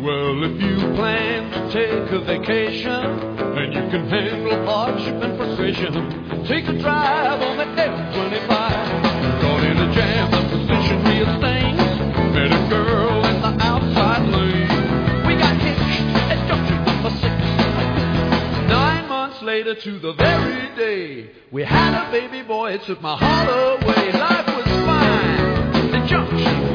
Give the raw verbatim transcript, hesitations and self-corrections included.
Well, if you plan to take a vacation and you can handle hardship and frustration, take a drive on the F twenty-five. Caught in a jam, the position real stains. Met a girl in the outside lane. We got hitched at junction number six. Nine months later to the very day, we had a baby boy. It took my heart away. Life was fine. The junction